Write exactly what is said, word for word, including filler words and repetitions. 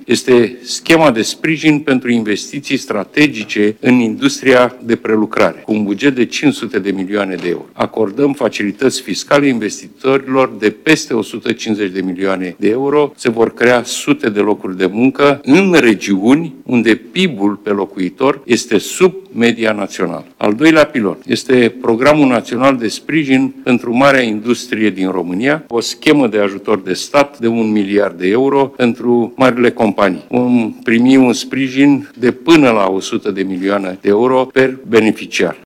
Este schema de sprijin pentru investiții strategice în industria de prelucrare, cu un buget de cinci sute de milioane de euro. Acordăm facilități fiscale investitorilor de peste o sută cincizeci de milioane de euro. Se vor crea sute de locuri de muncă în regiuni unde P I B-ul pe locuitor este sub media națională. Al doilea pilon este Programul Național de Sprijin pentru Marea Industrie din România, o schemă de ajutor de stat de un miliard de euro pentru marile companii. Vom primi un sprijin de până la o sută de milioane de euro per beneficiar.